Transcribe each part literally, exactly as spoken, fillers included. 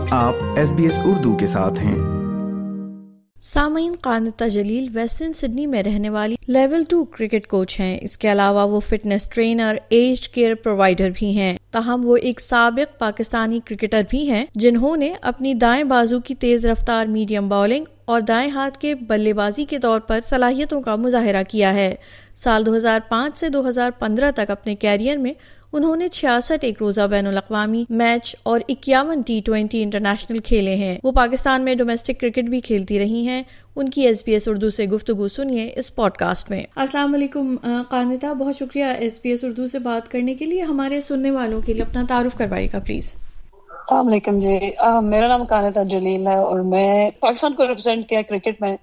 آپ S B S Urdu کے ساتھ ہیں۔ سامعین، قانتہ جلیل ویسٹرن سڈنی میں رہنے والی لیول ٹو کرکٹ کوچ ہیں۔ اس کے علاوہ وہ fitness trainer, aged care provider بھی ہیں۔ تاہم وہ ایک سابق پاکستانی کرکٹر بھی ہیں جنہوں نے اپنی دائیں بازو کی تیز رفتار میڈیم بالنگ اور دائیں ہاتھ کے بلے بازی کے طور پر صلاحیتوں کا مظاہرہ کیا ہے۔ سال دو ہزار پانچ سے دو ہزار پندرہ تک اپنے کیریئر میں انہوں نے چھیاسٹھ ایک روزہ بین الاقوامی میچ اور اکیاون ٹی ٹوینٹی انٹرنیشنل کھیلے ہیں۔ وہ پاکستان میں ڈومیسٹک کرکٹ بھی کھیلتی رہی ہیں۔ ان کی ایس بی ایس اردو سے گفتگو سنیے اس پوڈ کاسٹ میں۔ السلام علیکم قانتہ، بہت شکریہ ایس بی ایس اردو سے بات کرنے کے لیے۔ ہمارے سننے والوں کے لیے اپنا تعارف کروائیے گا پلیز۔ السلام علیکم جی، میرا نام قانتہ جلیل ہے اور میں پاکستان کو ریپرزینٹ کیا کرکٹ میں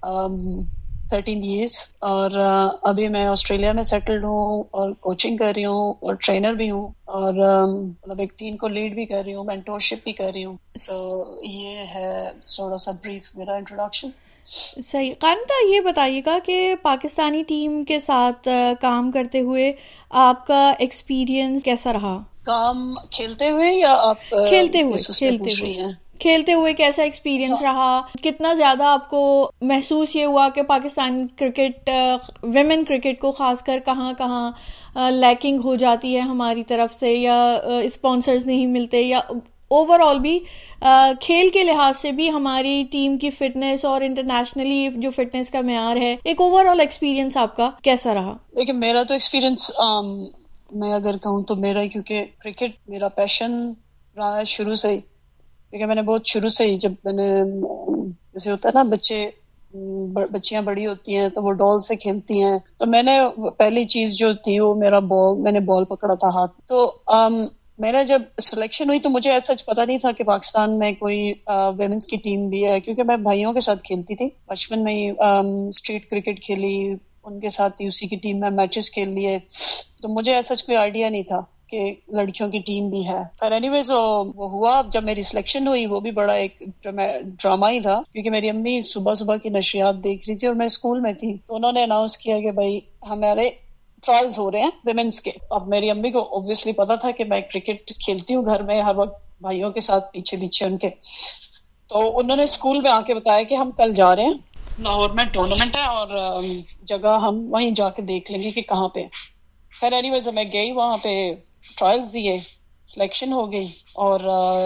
تھرٹین ایئرس، اور ابھی میں آسٹریلیا میں سیٹلڈ ہوں اور کوچنگ کر رہی ہوں اور ٹرینر بھی ہوں، اور مطلب ایک ٹیم کو لیڈ بھی کر رہی ہوں، مینٹورشپ بھی کر رہی ہوں۔ سو یہ ہے تھوڑا سا بریف میرا انٹروڈکشن۔ صحیح۔ قانتہ، یہ بتائیے گا کہ پاکستانی ٹیم کے ساتھ کام کرتے ہوئے آپ کا ایکسپیرینس کیسا رہا؟ کام کھیلتے ہوئے یا آپ کھیلتے ہوئے کھیلتے ہوئے کھیلتے ہوئے کیسا ایکسپیرینس رہا؟ کتنا زیادہ آپ کو محسوس یہ ہوا کہ پاکستان کرکٹ، ویمن کرکٹ کو خاص کر کہاں کہاں لیکنگ ہو جاتی ہے ہماری طرف سے، یا اسپانسرز نہیں ملتے، یا اوور آل بھی کھیل کے لحاظ سے بھی ہماری ٹیم کی فٹنس اور انٹرنیشنلی جو فٹنس کا معیار ہے، ایک اوور آل ایکسپیرینس آپ کا کیسا رہا؟ دیکھیں، میرا تو ایکسپیرینس میں اگر کہوں تو میرا ہی، کیونکہ کرکٹ میرا پیشن رہا ہے شروع سے ہی، کیونکہ میں نے بہت شروع سے ہی، جب میں نے جیسے ہوتا ہے نا بچے بچیاں بڑی ہوتی ہیں تو وہ ڈال سے کھیلتی ہیں، تو میں نے پہلی چیز جو تھی وہ میرا بال، میں نے بال پکڑا تھا ہاتھ۔ تو میرا جب سلیکشن ہوئی تو مجھے ایسا پتہ نہیں تھا کہ پاکستان میں کوئی ویمنس کی ٹیم بھی ہے، کیونکہ میں بھائیوں کے ساتھ کھیلتی تھی بچپن میں ہی، اسٹریٹ کرکٹ کھیلی ان کے ساتھ ہی، اسی کی ٹیم میں میچز کھیل لیے، تو مجھے ایسا کوئی آئیڈیا نہیں تھا کہ لڑکیوں کی ٹیم بھی ہے۔ پر اینی ویز وہ ہوا، جب میری سلیکشن ہوئی وہ بھی بڑا ایک ڈرامہ ہی تھا، کیونکہ میری امی صبح صبح کی نشریات دیکھ رہی تھی اور میں اسکول میں تھی، تو انہوں نے اناؤنس کیا کہ بھائی ہمارے ٹرائلز ہو رہے ہیں ویمنس کے۔ اب میری امی کو اوبویسلی پتا تھا کہ میں کرکٹ کھیلتی ہوں گھر میں ہر وقت بھائیوں کے ساتھ پیچھے پیچھے ان کے، تو انہوں نے اسکول میں آ کے بتایا کہ ہم کل جا رہے ہیں لاہور میں ٹورنامنٹ ہے، اور جگہ ہم وہیں جا کے دیکھ لیں گے کہ کہاں پہ۔ خیر اینی ویز میں گئی وہاں پہ، ٹرائلز دیے، سلیکشن ہو گئی، اور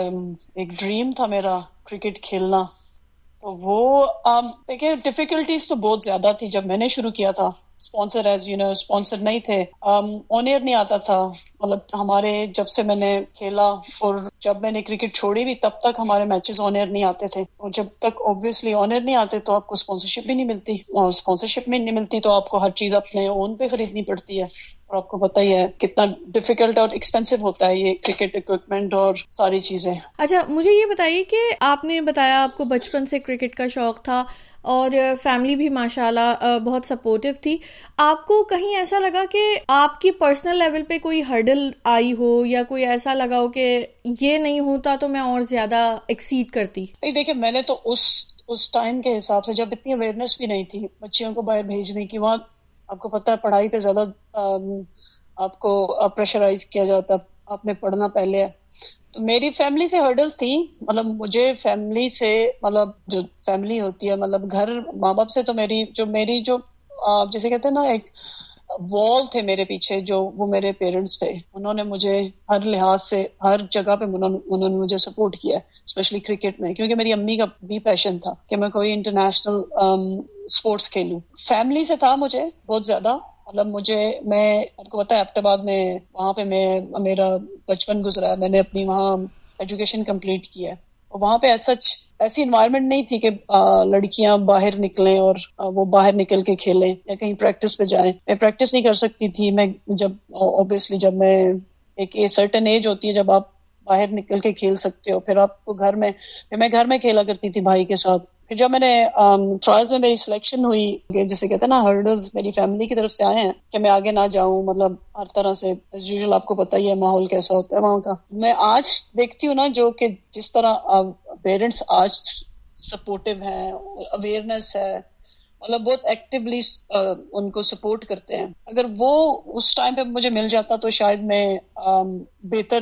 ایک ڈریم تھا میرا کرکٹ کھیلنا۔ تو وہ دیکھیں ڈیفیکلٹیز تو بہت زیادہ تھی جب میں نے شروع کیا تھا، sponsor as you know sponsor نہیں تھے، آن ایئر نہیں آتا تھا، مطلب ہمارے جب سے میں نے کھیلا اور جب میں نے کرکٹ چھوڑی بھی تب تک ہمارے میچز آن ایئر نہیں آتے تھے، اور جب تک اوبویسلی آن ایئر نہیں آتے تو آپ کو اسپانسرشپ بھی نہیں ملتی، اور اسپانسرشپ بھی نہیں ملتی تو آپ کو ہر چیز اپنے اون پہ خریدنی پڑتی ہے، اور آپ کو پتہ ہی ہے کتنا ڈیفیکلٹ اور ایکسپینسو ہوتا ہے یہ کرکٹ اکوپمنٹ اور ساری چیزیں۔ اچھا، مجھے یہ بتائیے کہ آپ نے بتایا آپ کو بچپن سے کرکٹ کا شوق تھا اور فیملی بھی ماشاءاللہ بہت سپورٹیو تھی، آپ کو کہیں ایسا لگا کہ آپ کی پرسنل لیول پہ کوئی ہرڈل آئی ہو، یا کوئی ایسا لگا ہو کہ یہ نہیں ہوتا تو میں اور زیادہ ایکسیڈ کرتی؟ نہیں، دیکھیں میں نے تو اس اس ٹائم کے حساب سے، جب اتنی اویئرنیس بھی نہیں تھی بچیوں کو باہر بھیجنے کی، وہاں آپ کو پتہ ہے پڑھائی پہ زیادہ آپ کو پریشرائز کیا جاتا، آپ نے پڑھنا پہلے ہے، تو میری فیملی سے ہرڈلز تھی، مطلب مجھے فیملی سے، مطلب جو فیملی ہوتی ہے مطلب گھر ماں باپ سے، تو میری جو میری جو جیسے کہتے ہیں نا ایک وال تھے میرے پیچھے، جو وہ میرے پیرنٹس تھے، انہوں نے مجھے ہر لحاظ سے ہر جگہ پہ انہوں نے مجھے سپورٹ کیا، اسپیشلی کرکٹ میں، کیونکہ میری امی کا بھی پیشن تھا کہ میں کوئی انٹرنیشنل اسپورٹس کھیلوں۔ فیملی سے تھا مجھے بہت زیادہ، مطلب مجھے، میں آپ کو پتا ہے ایبٹ آباد میں وہاں پہ میں میرا بچپن گزرا ہے، میں نے اپنی وہاں ایجوکیشن کمپلیٹ کیا ہے، اور وہاں پہ ایسا ایسی انوائرمنٹ نہیں تھی کہ لڑکیاں باہر نکلیں اور وہ باہر نکل کے کھیلیں یا کہیں پریکٹس پہ جائیں۔ میں پریکٹس نہیں کر سکتی تھی، میں جب اوبیسلی جب میں ایک سرٹن ایج ہوتی ہے جب آپ باہر نکل کے کھیل سکتے ہو، پھر آپ کو گھر میں، میں گھر میں کھیلا کرتی تھی بھائی کے ساتھ۔ پھر جب میں نے ٹرائلز میں میری سلیکشن ہوئی، جیسے کہتے ہیں نا ہرڈلز میری فیملی کی طرف سے آئے ہیں کہ میں آگے نہ جاؤں، مطلب ہر طرح سے ایز یوزول آپ کو پتہ ہی ہے ماحول کیسا ہوتا ہے وہاں کا۔ میں آج دیکھتی ہوں نا جو کہ جس طرح پیرنٹس آج سپورٹیو ہیں، اویئرنیس ہے، مطلب بہت ایکٹیولی ان کو سپورٹ کرتے ہیں، اگر وہ اس ٹائم پہ مجھے مل جاتا تو شاید میں بہتر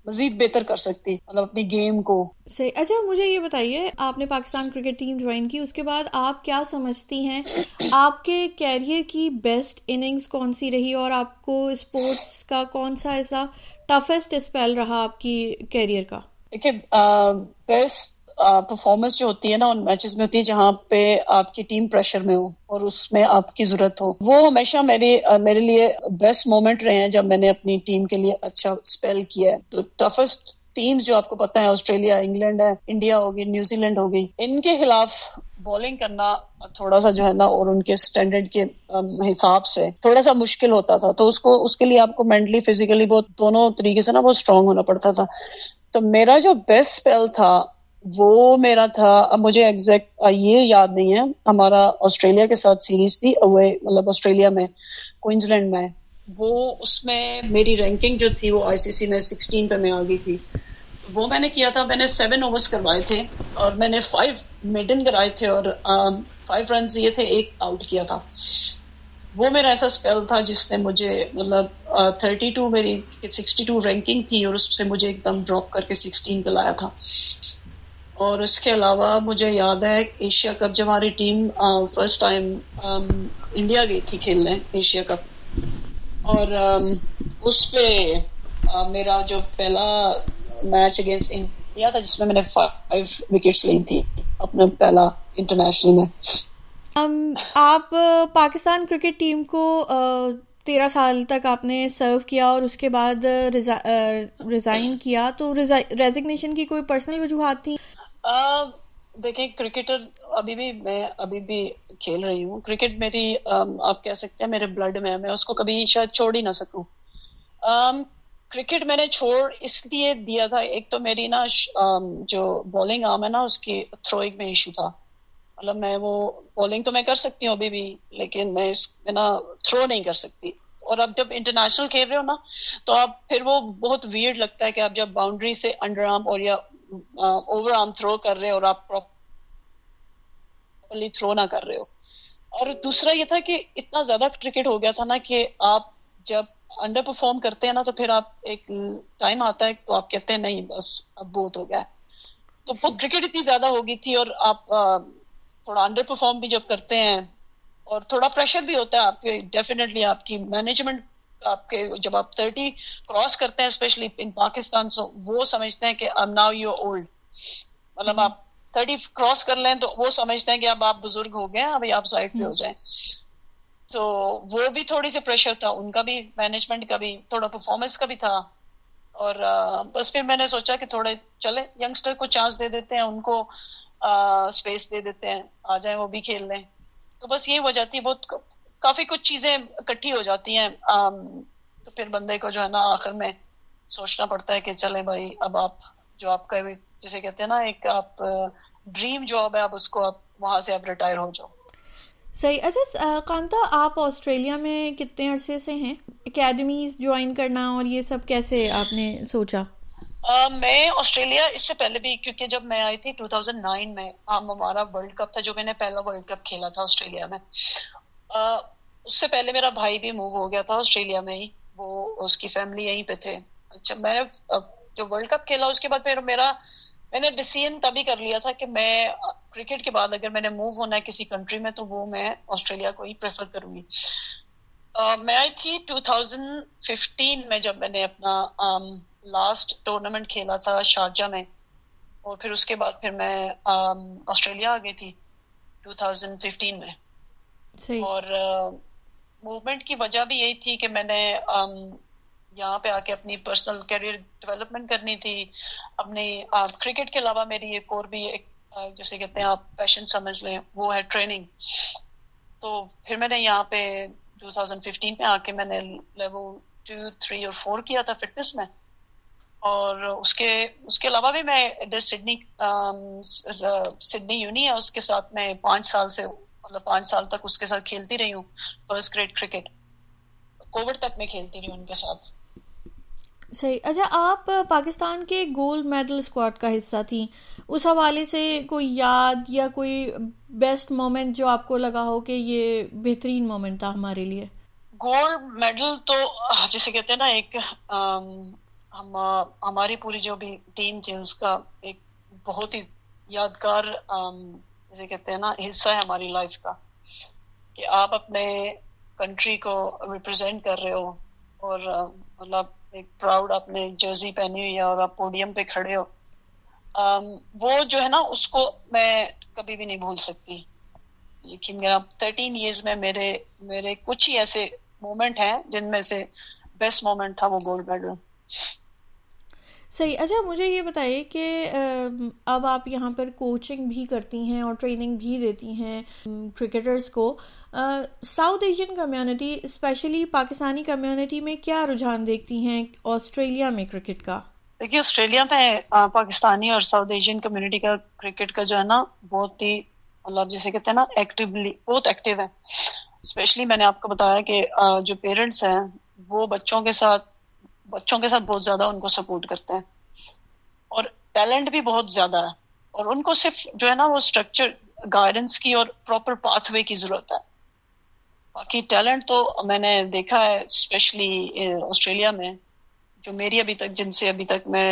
مزید بہتر کر سکتی مطلب اپنی گیم کو. صحیح. اچھا مجھے یہ بتائیے, آپ نے پاکستان کرکٹ ٹیم جوائن کی, اس کے بعد آپ کیا سمجھتی ہیں آپ کے کیریئر کی بیسٹ اننگز کون سی رہی, اور آپ کو اسپورٹس کا کون سا ایسا ٹفسٹ اسپیل رہا آپ کی کیریئر کا؟ دیکھیے بیسٹ پرفارمنس جو ہوتی ہے نا ان میچز میں ہوتی ہے جہاں پہ آپ کی ٹیم پریشر میں ہو اور اس میں آپ کی ضرورت ہو. وہ ہمیشہ میری میرے لیے بیسٹ مومنٹ رہے ہیں جب میں نے اپنی ٹیم کے لیے اچھا اسپیل کیا ہے. تو ٹفسٹ ٹیمز جو آپ کو پتا ہے آسٹریلیا, انگلینڈ ہے, انڈیا ہوگی, نیوزی لینڈ ہو گئی, ان کے خلاف بالنگ کرنا تھوڑا سا جو ہے نا اور ان کے اسٹینڈرڈ کے حساب سے تھوڑا سا مشکل ہوتا تھا. تو اس کو اس کے لیے آپ کو مینٹلی فزیکلی بہت دونوں طریقے سے نا بہت اسٹرانگ ہونا پڑتا تھا. تو میرا جو بیسٹ اسپیل تھا وہ میرا تھا, اب مجھے ایگزیکٹ یہ یاد نہیں ہے, ہمارا آسٹریلیا کے ساتھ سیریز تھی اوے مطلب آسٹریلیا میں کوئنز لینڈ میں. وہ اس میں میری رینکنگ جو تھی وہ آئی سی سی میں سکسٹین پہ میں آ گئی تھی. وہ میں نے کیا تھا, میں نے سیون اوورس کروائے تھے اور میں نے فائیو میڈن کرائے تھے اور فائیو رنز دیے تھے, ایک آؤٹ کیا تھا. وہ میرا ایسا اسپیل تھا جس نے مجھے مطلب تھرٹی ٹو میری سکسٹی ٹو رینکنگ تھی اور اس سے مجھے ایک دم ڈراپ کر کے سکسٹین پہ لایا تھا. اور اس کے علاوہ مجھے یاد ہے ایشیا کپ جب ہماری ٹیم فرسٹ ٹائم انڈیا گئی تھی کھیلنے ایشیا کپ, اور اس پہ میرا جو پہلا میچ اگینسٹ انڈیا تھا جس میں میں نے فائیو وکٹس لی تھی اپنا پہلا انٹرنیشنل میں. آپ پاکستان کرکٹ ٹیم کو تیرہ سال تک آپ نے سرو کیا اور اس کے بعد ریزائن کیا, تو ریزگنیشن کی کوئی پرسنل وجوہات تھیں؟ دیکھیں کرکٹر ابھی بھی میں ابھی بھی کھیل رہی ہوں. کرکٹ میری آپ کہہ سکتے ہیں میرے بلڈ میں ہے, میں اس کو کبھی شاید چھوڑ ہی نہ سکوں. کرکٹ میں نے چھوڑ اس لیے دیا تھا, ایک تو میری نا جو بالنگ آرم ہے نا اس کی تھروئنگ میں ایشو تھا. مطلب میں وہ بالنگ تو میں کر سکتی ہوں ابھی بھی, لیکن میں اس میں نا تھرو نہیں کر سکتی. اور اب جب انٹرنیشنل کھیل رہے ہو نا تو آپ پھر وہ بہت ویئرڈ لگتا ہے کہ آپ جب باؤنڈری سے انڈر آرم اور یا اوور آرم تھرو کر رہے اور آپ پراپرلی تھرو نہ کر رہے ہو. اور دوسرا یہ تھا کہ اتنا زیادہ کرکٹ ہو گیا تھا نا کہ آپ جب انڈر پرفارم کرتے ہیں نا تو پھر آپ ایک ٹائم آتا ہے تو آپ کہتے ہیں نہیں بس اب بہت ہو گیا. تو وہ کرکٹ اتنی زیادہ ہو گئی تھی اور آپ تھوڑا انڈر پرفارم بھی جب کرتے ہیں اور تھوڑا پریشر بھی ہوتا ہے آپ کے, ڈیفینیٹلی آپ کی مینجمنٹ آپ کے جب آپ تھرٹی کراس کرتے ہیں اسپیشلی ان پاکستان, سو وہ سمجھتے ہیں کہ اب ناؤ یو اولڈ, مطلب آپ تھرٹی کراس کر لیں تو وہ سمجھتے ہیں کہ اب آپ بزرگ ہو گئے ہیں, ابھی آپ سائڈ پہ ہو جائیں. تو وہ بھی تھوڑی سی پریشر تھا, ان کا بھی مینجمنٹ کا بھی, تھوڑا پرفارمنس کا بھی تھا. اور بس پھر میں نے سوچا کہ تھوڑے چلے ینگسٹر کو چانس دے دیتے ہیں, ان کو اسپیس دے دیتے ہیں, آ جائیں وہ بھی کھیل لیں. تو بس یہ ہو جاتی ہے, بہت کافی کچھ چیزیں اکٹھی ہو جاتی ہیں. تو پھر بندے کو جو ہے نا آخر میں سوچنا پڑتا ہے کہ چلے بھائی اب آپ جو آپ کا جسے کہتے ہیں نا ایک آپ ڈریم جاب ہے, اب اس کو آپ وہاں سے آپ ریٹائر ہو جاؤ. صحیح. اچھا کانتا, آپ آسٹریلیا میں کتنے عرصے سے ہیں؟ اکیڈمیز جوائن کرنا اور یہ سب کیسے آپ نے سوچا؟ Uh, میں آسٹریلیا اس سے پہلے بھی, کیونکہ جب میں آئی تھی ٹو تھاؤزینڈ نائن میں, ہم ہمارا ورلڈ کپ تھا جو میں نے پہلا ورلڈ کپ کھیلا تھا آسٹریلیا میں. uh, اس سے پہلے میرا بھائی بھی موو ہو گیا تھا آسٹریلیا میں ہی, وہ اس کی فیملی یہیں پہ تھے. اچھا میں نے جو ورلڈ کپ کھیلا اس کے بعد پھر میرا میں نے ڈیسیژن تبھی کر لیا تھا کہ میں کرکٹ کے بعد اگر میں نے موو ہونا ہے کسی کنٹری میں تو وہ میں آسٹریلیا کو ہی پریفر کروں گی. uh, میں آئی تھی ٹو تھاؤزینڈ ففٹین میں جب میں نے اپنا um, لاسٹ ٹورنامنٹ کھیلا تھا شارجہ میں, اور پھر اس کے بعد پھر میں آسٹریلیا آ گئی تھی ٹو تھاؤزینڈ ففٹین میں. صحیح. اور موومنٹ کی وجہ بھی یہی تھی کہ میں نے یہاں پہ آ کے اپنی پرسنل کیریئر ڈیولپمنٹ کرنی تھی. اپنی کرکٹ کے علاوہ میری ایک اور بھی ایک جسے کہتے ہیں آپ پیشن سمجھ لیں, وہ ہے ٹریننگ. تو پھر میں نے یہاں پہ ٹو تھاؤزینڈ ففٹین میں آ کے میں نے لیول ٹو تھری اور فور کیا تھا فٹنس میں. اور اس کے اس کے علاوہ بھی میں سڈنی سڈنی یونی ہے اس کے ساتھ میں پانچ سال سے مطلب پانچ سال تک اس کے ساتھ کھیلتی رہی ہوں. فرسٹ گریڈ کرکٹ کووڈ تک میں کھیلتی رہی ہوں ان کے ساتھ. صحیح. اچھا آپ پاکستان کے گولڈ میڈل اسکواڈ کا حصہ تھیں, اس حوالے سے کوئی یاد یا کوئی بیسٹ مومنٹ جو آپ کو لگا ہو کہ یہ بہترین مومنٹ تھا ہمارے لیے؟ گولڈ میڈل تو جسے کہتے ہیں نا ایک ہم ہماری پوری جو بھی ٹیم تھی اس کا ایک بہت ہی یادگار جیسے کہتے ہیں نا حصہ ہے ہماری لائف کا کہ آپ اپنے کنٹری کو ریپرزینٹ کر رہے ہو اور مطلب ایک پراؤڈ آپ نے جرسی پہنی ہوئی ہے اور آپ پوڈیم پہ کھڑے ہو. وہ جو ہے نا اس کو میں کبھی بھی نہیں بھول سکتی. لیکن میرا تھرٹین ایئرز میں میرے میرے کچھ ہی ایسے مومنٹ ہیں جن میں سے بیسٹ مومنٹ تھا وہ گولڈ میڈل. صحیح. اچھا مجھے یہ بتائیے کہ اب آپ یہاں پر کوچنگ بھی کرتی ہیں اور ٹریننگ بھی دیتی ہیں کرکٹرز کو. South Asian community specially Pakistani community میں کیا رجحان دیکھتی ہیں آسٹریلیا میں کرکٹ کا؟ دیکھیے آسٹریلیا میں پاکستانی اور ساؤتھ ایشین کمیونٹی کا کرکٹ کا جو ہے نا بہت ہی مطلب جیسے کہتے ہیں نا ایکٹیولی بہت ایکٹیو ہے. اسپیشلی میں نے آپ کو بتایا کہ جو پیرنٹس ہیں وہ بچوں کے ساتھ بچوں کے ساتھ بہت زیادہ ان کو سپورٹ کرتے ہیں اور ٹیلنٹ بھی بہت زیادہ ہے اور ان کو صرف جو ہے نا وہ اسٹرکچر گائیڈنس کی اور پراپر پاتھ وے کی ضرورت ہے. باقی ٹیلنٹ تو میں نے دیکھا ہے اسپیشلی آسٹریلیا میں جو میری ابھی تک جن سے ابھی تک میں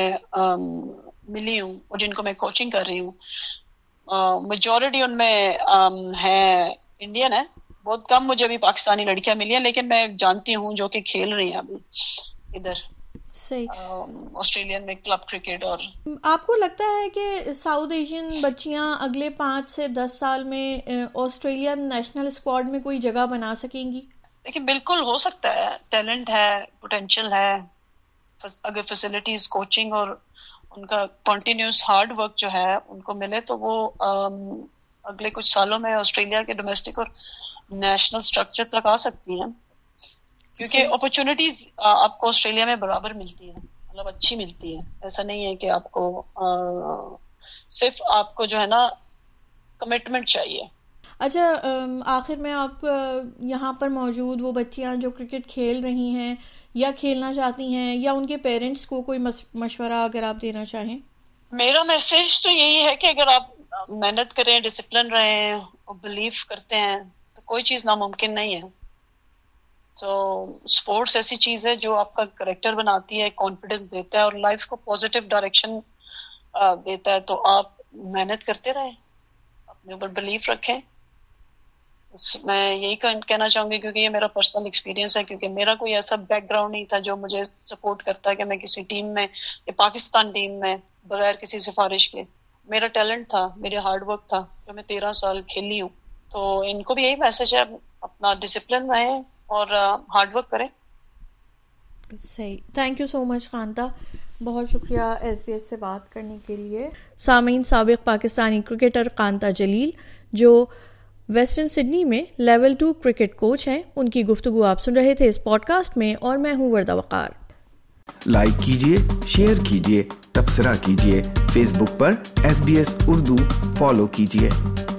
ملی ہوں اور جن کو میں کوچنگ کر رہی ہوں میجورٹی ان میں ہے انڈین ہے. بہت کم مجھے ابھی پاکستانی لڑکیاں ملی ہیں لیکن میں جانتی ہوں جو کہ کھیل رہی ہیں ابھی ادھر آسٹریلین میں کلب کرکٹ. اور آپ کو لگتا ہے کہ ساؤتھ ایشین بچیاں اگلے پانچ سے دس سال میں آسٹریلین نیشنل اسکواڈ میں کوئی جگہ بنا سکیں گی؟ دیکھیے بالکل ہو سکتا ہے. ٹیلنٹ ہے, پوٹینشیل ہے, اگر فیسلٹیز کوچنگ اور ان کا کنٹینیوس ہارڈ ورک جو ہے ان کو ملے تو وہ اگلے کچھ سالوں میں آسٹریلیا کے ڈومیسٹک اور نیشنل اسٹرکچر تک آ سکتی ہیں کیونکہ اپرچونٹیز آپ کو آسٹریلیا میں برابر ملتی ہیں, مطلب اچھی ملتی ہے. ایسا نہیں ہے کہ آپ کو صرف آپ کو جو ہے نا کمٹمنٹ چاہیے. اچھا آخر میں آپ یہاں پر موجود وہ بچیاں جو کرکٹ کھیل رہی ہیں یا کھیلنا چاہتی ہیں یا ان کے پیرنٹس کو کوئی مشورہ اگر آپ دینا چاہیں؟ میرا میسج تو یہی ہے کہ اگر آپ محنت کریں, ڈسپلن رہیں اور بلیف کرتے ہیں تو کوئی چیز ناممکن نہیں ہے. تو اسپورٹس ایسی چیز ہے جو آپ کا کریکٹر بناتی ہے, کانفیڈنس دیتا ہے اور لائف کو پازیٹیو ڈائریکشن دیتا ہے. تو آپ محنت کرتے رہیں, اپنے اوپر بلیف رکھیں. میں یہی کہنا چاہوں گی کیونکہ یہ میرا پرسنل ایکسپیرینس ہے, کیونکہ میرا کوئی ایسا بیک گراؤنڈ نہیں تھا جو مجھے سپورٹ کرتا ہے کہ میں کسی ٹیم میں یا پاکستان ٹیم میں بغیر کسی سفارش کے. میرا ٹیلنٹ تھا, میرا ہارڈ ورک تھا جو میں تیرہ سال کھیلی ہوں. تو ان کو بھی یہی میسج ہے, اپنا ڈسپلن رہیں اور ہارڈ ورک کریں. صحیح. تھینک یو سو مچ خانتا, بہت شکریہ ایس بی ایس سے بات کرنے کے لیے. سامعین, سابق پاکستانی کرکٹر خانتا جلیل جو ویسٹرن سڈنی میں لیول ٹو کرکٹ کوچ ہیں, ان کی گفتگو آپ سن رہے تھے اس پوڈ کاسٹ میں, اور میں ہوں وردہ وقار. لائک کیجیے, شیئر کیجیے, تبصرہ کیجیے. فیس بک پر S B S Urdu follow کیجیے.